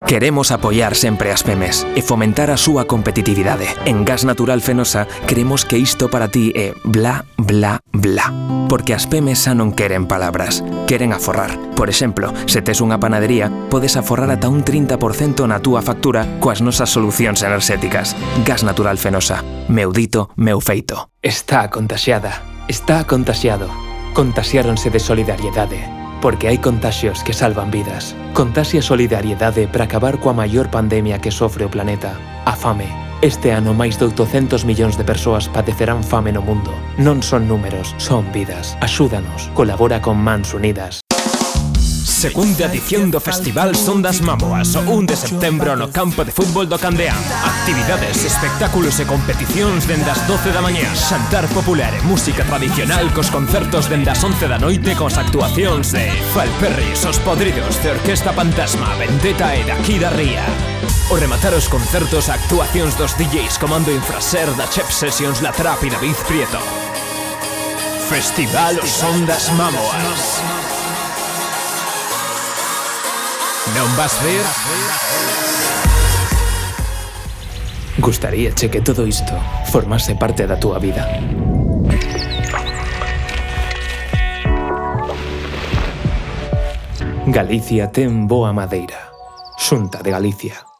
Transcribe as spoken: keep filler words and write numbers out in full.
Queremos apoiar sempre as pemes e fomentar a súa competitividade. En Gas Natural Fenosa queremos que isto para ti é bla, bla, bla. Porque as pemes xa non queren palabras, queren aforrar. Por exemplo, se tes unha panadería, podes aforrar ata un trinta por cento na túa factura coas nosas solucións enerxéticas. Gas Natural Fenosa. Meu dito, meu feito. Está contaxiada. Está contaxiado. Contaxiáronse de solidariedade. Porque hai contaxios que salvan vidas. Contaxia solidariedade para acabar coa maior pandemia que sofre o planeta, a fame. Este ano máis de oitocentos millóns de persoas padecerán fame no mundo. Non son números, son vidas. Axúdanos, colabora con Mans Unidas. Segunda edición do Festival Son das Mámoas, o un de setembro no campo de fútbol do Candeán. Actividades, espectáculos e competicións dende as doce da mañá. Xantar popular e música tradicional cos concertos dende as once da noite cos actuacións de Falperris, Os Podridos, de Orquesta Fantasma, Vendetta e Daqui da Ría. O rematar os concertos a actuacións dos D Js Comando Infraser, da Chep Sessions, La Trap e David Prieto. Festival Son das Mámoas. Non vas ver? Gustaríache que todo isto formase parte da túa vida. Galicia ten boa madeira. Xunta de Galicia.